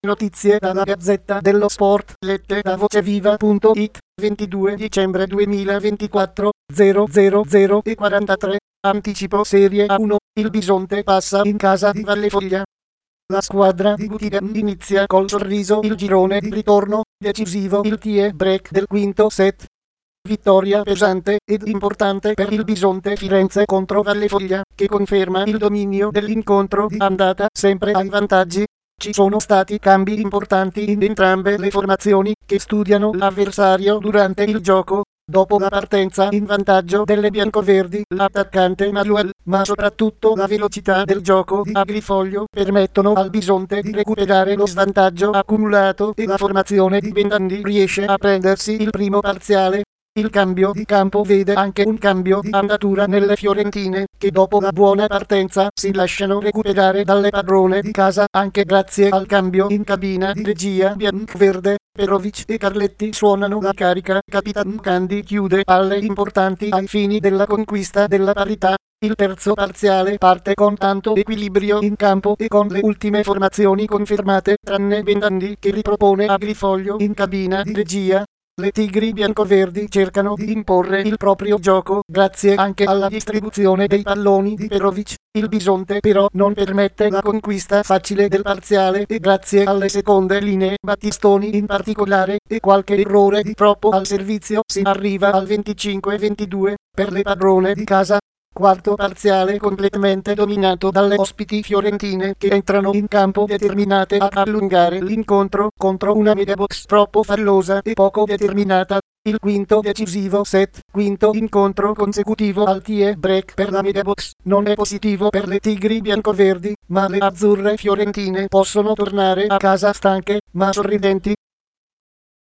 Notizie dalla Gazzetta dello Sport, lette da voceviva.it, 22 dicembre 2024, 0:43. Anticipo Serie A1, il Bisonte passa in casa di Vallefoglia. La squadra di Butigan inizia col sorriso il girone di ritorno, decisivo il tie break del quinto set. Vittoria pesante ed importante per il Bisonte Firenze contro Vallefoglia, che conferma il dominio dell'incontro di andata sempre ai vantaggi. Ci sono stati cambi importanti in entrambe le formazioni, che studiano l'avversario durante il gioco. Dopo la partenza in vantaggio delle biancoverdi, l'attaccante Manuel, ma soprattutto la velocità del gioco di Agrifoglio, permettono al Bisonte di recuperare lo svantaggio accumulato e la formazione di Bendandi riesce a prendersi il primo parziale. Il cambio di campo vede anche un cambio di andatura nelle fiorentine, che dopo la buona partenza si lasciano recuperare dalle padrone di casa, anche grazie al cambio in cabina di regia biancoverde. Perovic e Carletti suonano la carica, Capitan Candy chiude palle importanti ai fini della conquista della parità. Il terzo parziale parte con tanto equilibrio in campo e con le ultime formazioni confermate, tranne Bendandi che ripropone Agrifoglio in cabina di regia. Le Tigri biancoverdi cercano di imporre il proprio gioco, grazie anche alla distribuzione dei palloni di Perovic. Il Bisonte però non permette la conquista facile del parziale e grazie alle seconde linee, Battistoni in particolare, e qualche errore di troppo al servizio si arriva al 25-22 per le padrone di casa. Quarto parziale completamente dominato dalle ospiti fiorentine, che entrano in campo determinate a allungare l'incontro contro una megabox troppo fallosa e poco determinata. Il quinto decisivo set, quinto incontro consecutivo al tie break per la megabox, non è positivo per le Tigri biancoverdi, ma le azzurre fiorentine possono tornare a casa stanche, ma sorridenti.